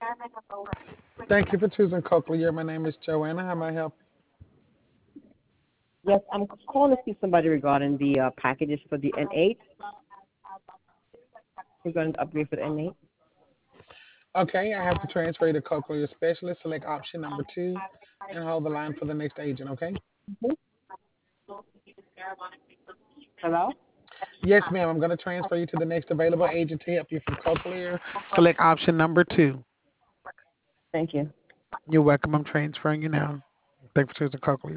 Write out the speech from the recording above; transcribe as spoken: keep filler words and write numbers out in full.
Thank you for choosing Cochlear. My name is Joanna. How may I help Yes, I'm calling to see somebody regarding the uh, packages for the N eight. Regarding the upgrade for the N eight. you? Okay, I have to transfer you to Cochlear Specialist. Select option number two and hold the line for the next agent, okay? Mhm. Hello? Yes, ma'am. I'm going to transfer you to the next available agent to help you from Cochlear. Select option number two. Thank you. You're welcome. I'm transferring you now. Thanks for choosing Cochlear.